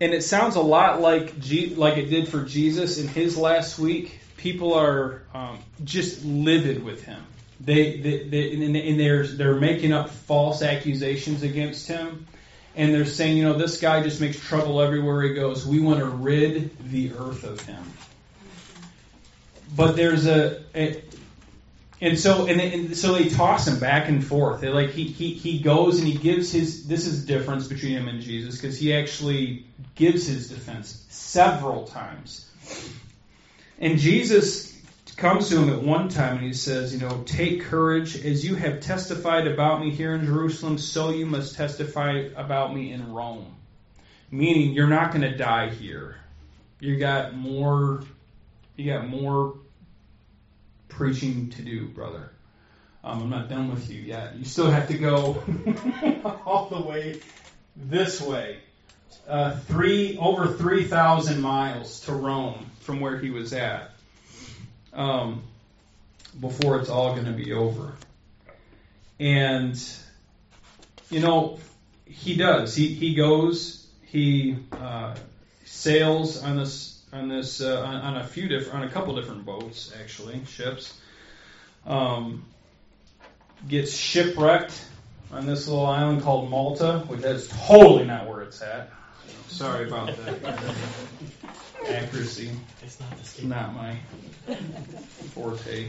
And it sounds a lot like it did for Jesus in his last week. People are just livid with him. They're making up false accusations against him, and they're saying, this guy just makes trouble everywhere he goes. We want to rid the earth of him. But there's so they toss him back and forth. He goes and he gives his. This is the difference between him and Jesus, because he actually gives his defense several times. And Jesus comes to him at one time and he says, take courage. As you have testified about me here in Jerusalem, so you must testify about me in Rome. Meaning, you're not going to die here. You got more preaching to do, brother. I'm not done with you yet. You still have to go all the way this way. Over 3,000 miles to Rome from where he was at. Before it's all going to be over. And, he does. He goes, he sails on a couple different boats, actually, ships. Gets shipwrecked on this little island called Malta, which is totally not where it's at. Sorry about that accuracy. It's not my forte.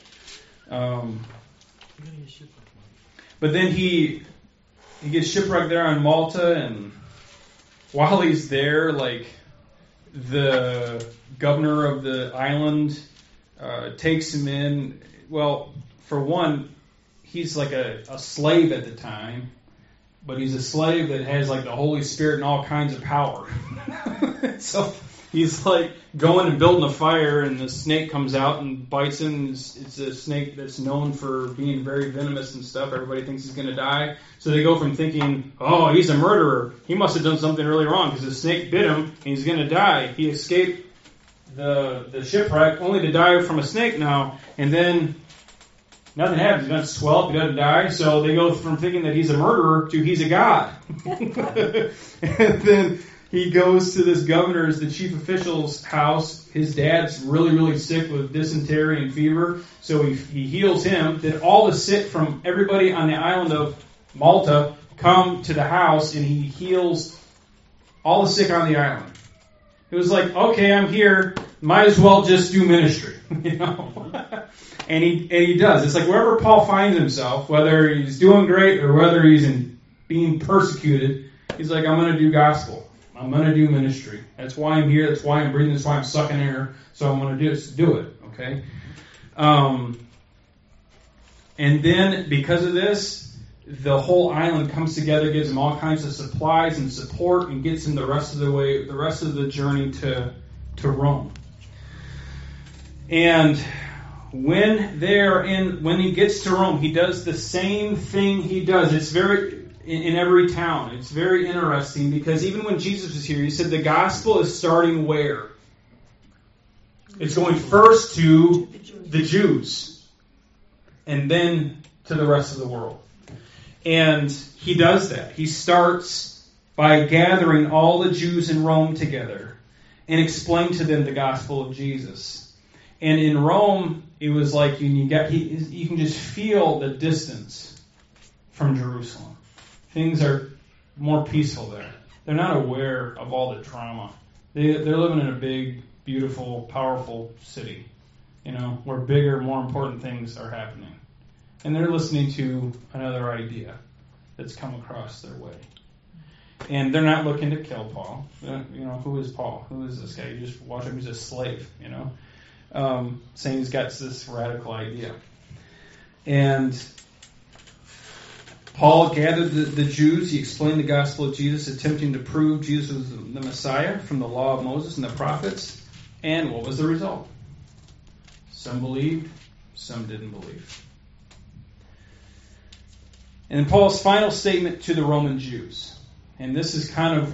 But then he gets shipwrecked there on Malta, and while he's there, the governor of the island takes him in. Well, for one, he's like a slave at the time, but he's a slave that has the Holy Spirit and all kinds of power. So he's going and building a fire, and the snake comes out and bites him. It's a snake that's known for being very venomous and stuff. Everybody thinks he's going to die. So they go from thinking, oh, he's a murderer. He must have done something really wrong because the snake bit him and he's going to die. He escaped the shipwreck only to die from a snake now. And then nothing happens. He doesn't swell up. He doesn't die. So they go from thinking that he's a murderer to he's a god. And then he goes to this governor's, the chief official's house. His dad's really, really sick with dysentery and fever. So he heals him. Then all the sick from everybody on the island of Malta come to the house, and he heals all the sick on the island. It was okay, I'm here. Might as well just do ministry, And he does. It's wherever Paul finds himself, whether he's doing great or whether he's being persecuted, he's I'm going to do gospel. I'm going to do ministry. That's why I'm here. That's why I'm breathing. That's why I'm sucking air. So I'm going to do it. Okay? And then, because of this, the whole island comes together, gives him all kinds of supplies and support, and gets him the rest of the journey to Rome. And when he gets to Rome, he does the same thing he does. It's very in every town. It's very interesting because even when Jesus was here, he said the gospel is starting where? It's going first to the Jews and then to the rest of the world. And he does that. He starts by gathering all the Jews in Rome together and explain to them the gospel of Jesus. And in Rome, it was you can just feel the distance from Jerusalem. Things are more peaceful there. They're not aware of all the drama. They're living in a big, beautiful, powerful city, where bigger, more important things are happening. And they're listening to another idea that's come across their way. And they're not looking to kill Paul. Who is Paul? Who is this guy? You just watch him, he's a slave, saying he's got this radical idea. And Paul gathered the Jews. He explained the gospel of Jesus, attempting to prove Jesus was the Messiah from the law of Moses and the prophets. And what was the result? Some believed, some didn't believe. And Paul's final statement to the Roman Jews. And this is kind of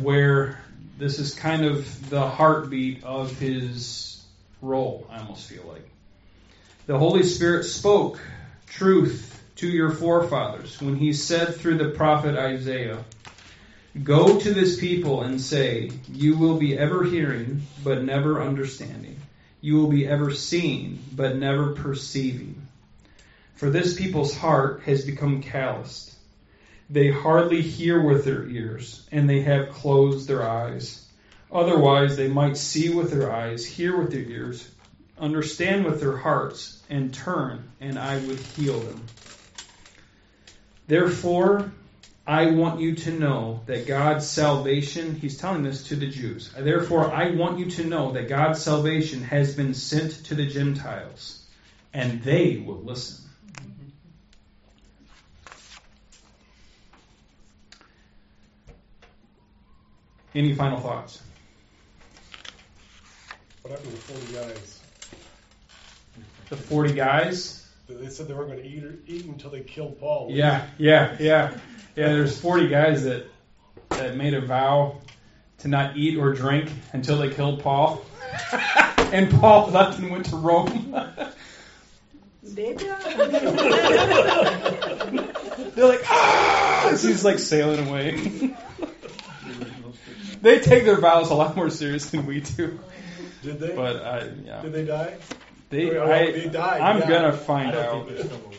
the heartbeat of his role, I almost feel like. The Holy Spirit spoke truth to your forefathers when he said through the prophet Isaiah, Go to this people and say, you will be ever hearing, but never understanding. You will be ever seeing, but never perceiving. For this people's heart has become calloused. They hardly hear with their ears, and they have closed their eyes. Otherwise, they might see with their eyes, hear with their ears, understand with their hearts, and turn, and I would heal them. Therefore, I want you to know that God's salvation, he's telling this to the Jews. Therefore, I want you to know that God's salvation has been sent to the Gentiles, and they will listen. Any final thoughts? What happened to the 40 guys? The 40 guys? They said they weren't going to eat until they killed Paul. Yeah. There's 40 guys that made a vow to not eat or drink until they killed Paul. And Paul left and went to Rome. They're like, ah! So he's like sailing away. They take their vows a lot more serious than we do. Did they? But yeah. Did they die? They died. I'm yeah. gonna find out.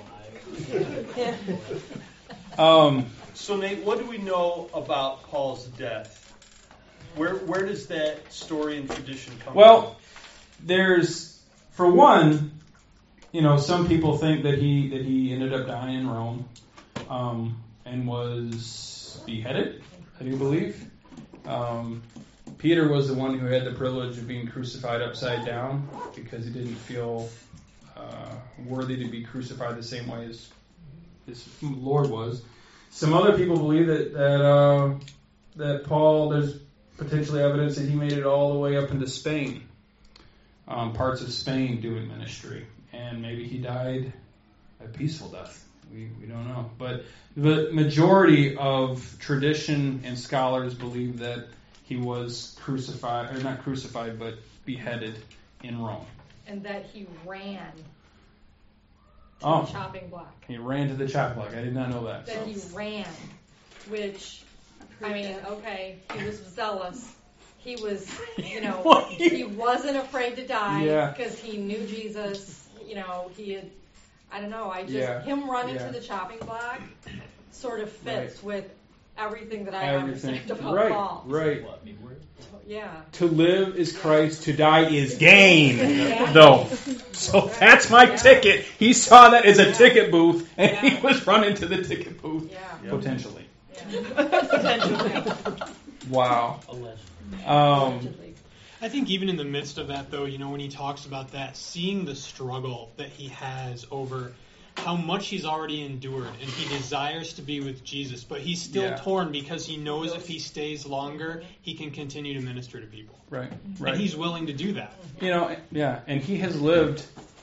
So Nate, what do we know about Paul's death? Where does that story and tradition come from? Well, there's, for one, some people think that he ended up dying in Rome, and was beheaded, I do believe. Peter was the one who had the privilege of being crucified upside down because he didn't feel worthy to be crucified the same way as his Lord was. Some other people believe that Paul, there's potentially evidence that he made it all the way up into Spain, parts of Spain doing ministry, and maybe he died a peaceful death. We don't know. But the majority of tradition and scholars believe that he was crucified, or not crucified, but beheaded in Rome. And that he ran to the chopping block. He ran to the chopping block. I did not know that. That he ran, which, I mean, okay, he was zealous. He was, he wasn't afraid to die because he knew Jesus. He had, I don't know, him running to the chopping block sort of fits with everything that I understand about Paul. Right. Yeah. To live is Christ, to die is gain, though. So that's my ticket. He saw that as a ticket booth, and he was running to the ticket booth. Yeah. Potentially. Potentially. Wow. Allegedly. I think even in the midst of that, though, when he talks about that, seeing the struggle that he has over how much he's already endured, and he desires to be with Jesus, but he's still torn because he knows if he stays longer, he can continue to minister to people. Right. And he's willing to do that. And he has lived,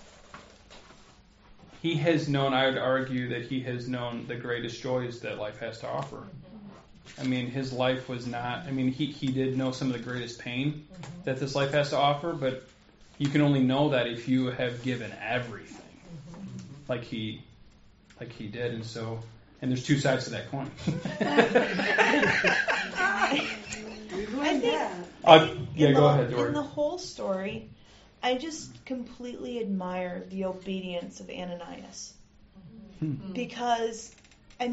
he has known, I would argue that he has known the greatest joys that life has to offer. I mean, his life was not, he did know some of the greatest pain that this life has to offer, but you can only know that if you have given everything. Like he did, and there's two sides to that coin. I think go ahead, Dory. In the whole story, I just completely admire the obedience of Ananias. Because,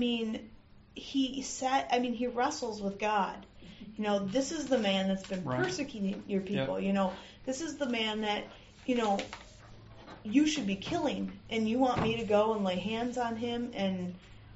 he wrestles with God. This is the man that's been persecuting your people. Yep. This is the man that, you should be killing, and you want me to go and lay hands on him, and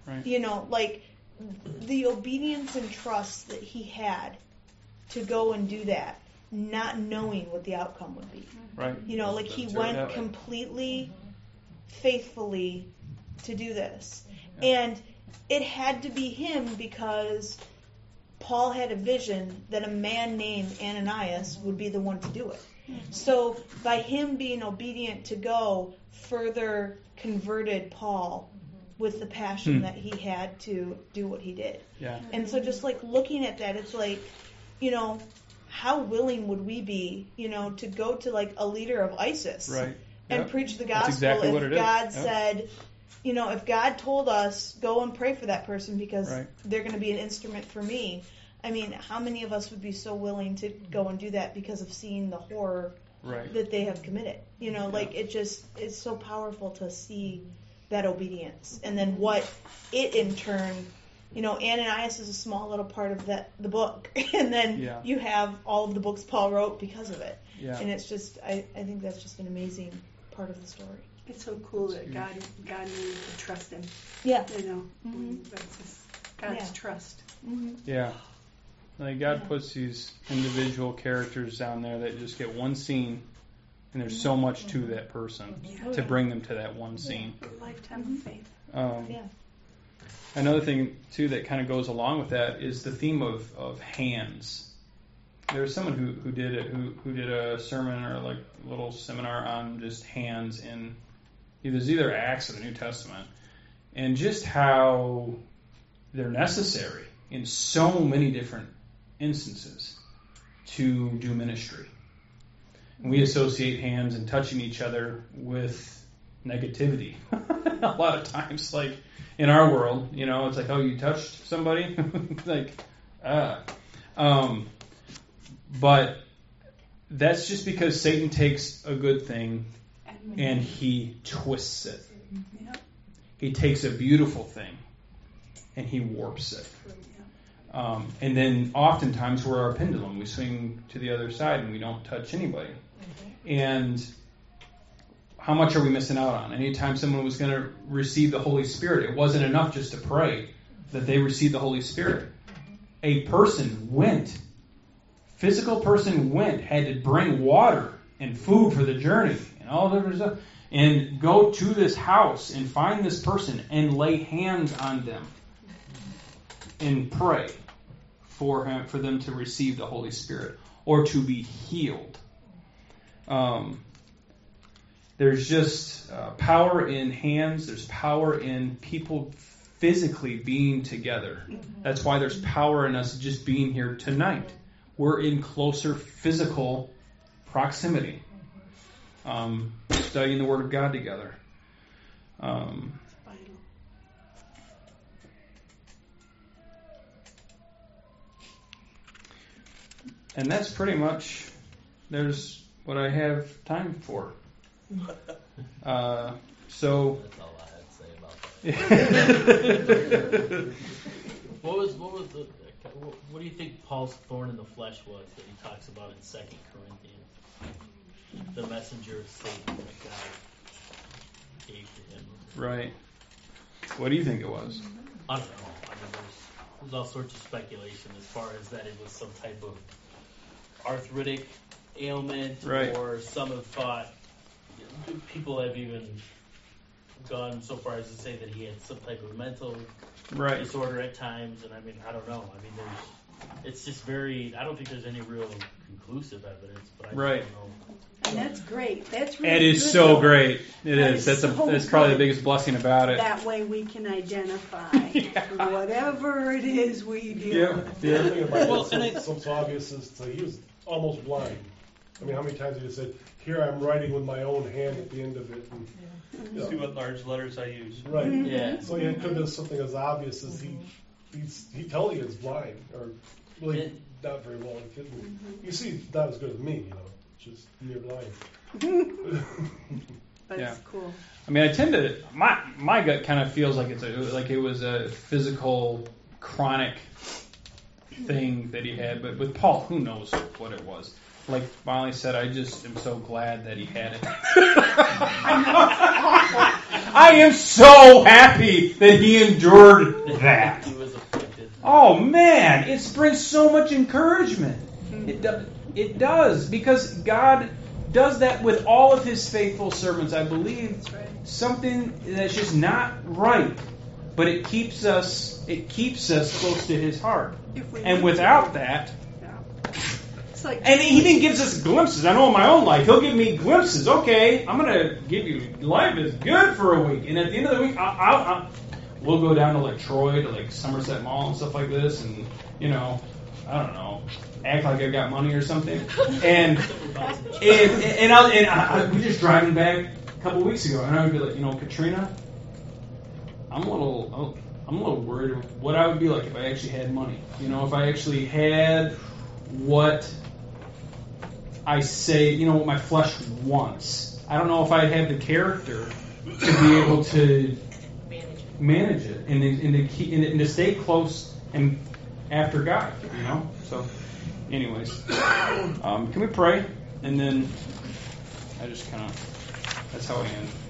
the obedience and trust that he had to go and do that, not knowing what the outcome would be. Right. He went completely faithfully to do this. And it had to be him because Paul had a vision that a man named Ananias would be the one to do it. So by him being obedient to go, further converted Paul with the passion that he had to do what he did. Yeah. And so just looking at that, it's how willing would we be, to go to a leader of ISIS and preach the gospel exactly what it is. God said, if God told us, go and pray for that person because they're going to be an instrument for me. I mean, how many of us would be so willing to go and do that because of seeing the horror that they have committed? You know, like it's so powerful to see that obedience. And then what it in turn, you know, Ananias is a small little part of the book. And then you have all of the books Paul wrote because of it. Yeah. And it's just, I think that's just an amazing part of the story. It's so cool that God knew to trust him. Yeah. You know, that's just God's trust. Mm-hmm. Yeah. Like God puts these individual characters down there that just get one scene, and there's so much to that person to bring them to that one scene. Lifetime of faith. Another thing too that kind of goes along with that is the theme of hands. There was someone who did it who did a sermon or like a little seminar on just hands in either Acts or the New Testament, and just how they're necessary in so many different instances to do ministry. And we associate hands and touching each other with negativity. A lot of times, like in our world, you know, it's like, oh, you touched somebody? But that's just because Satan takes a good thing and he twists it. He takes a beautiful thing and he warps it. And then oftentimes we're our pendulum. We swing to the other side and we don't touch anybody. And how much are we missing out on? Anytime someone was going to receive the Holy Spirit, it wasn't enough just to pray that they received the Holy Spirit. A person went. Physical person went, had to bring water and food for the journey and all that other stuff. And go to this house and find this person and lay hands on them and pray for them to receive the Holy Spirit or to be healed. There's just power in hands. There's power in people physically being together. That's why there's power in us just being here tonight. We're in closer physical proximity, studying the Word of God together. And that's pretty much there's what I have time for. So that's all I had to say about that. What do you think Paul's thorn in the flesh was that he talks about in 2 Corinthians? The messenger of Satan that God gave to him. Right. What do you think it was? I don't know. I mean, there's all sorts of speculation as far as that it was some type of arthritic ailment, or some have thought, people have even gone so far as to say that he had some type of mental disorder at times, and I mean, I don't know. I mean, it's just I don't think there's any real conclusive evidence, but I just don't know. And that's great. That's really It is good, so though. great. It is. That's probably the biggest blessing about it. That way we can identify whatever it is we deal with. The other thing about so obvious is that he was almost blind. I mean, how many times he just said, "Here I'm writing with my own hand at the end of it." And, See what large letters I use. Right. Mm-hmm. Yeah. So it could have been something as obvious as he totally is blind, or really not very well. You see, not as good as me, you know, just near blind. But it's cool. I mean, I tend to my gut kind of feels like it was a physical chronic thing that he had, but with Paul, who knows what it was. Like Molly said, I just am so glad that he had it. I am so happy that he endured that. He was afflicted. Oh man, it brings so much encouragement. It does, because God does that with all of his faithful servants. I believe something that's just not right, but it keeps us close to his heart. And without that, and he even gives us glimpses. I know in my own life, he'll give me glimpses. Okay, I'm going to give you, life is good for a week. And at the end of the week, we'll go down to like Troy, to like Somerset Mall and stuff like this. And, you know, I don't know, act like I've got money or something. And we just driving back a couple weeks ago. And I would be like, you know, Katrina, I'm a little I'm a little worried what I would be like if I actually had money. You know, if I actually had what I say, you know, what my flesh wants. I don't know if I'd have the character to be able to manage it and to stay close and after God, you know. So, anyways, can we pray? And then I just kind of, that's how I end.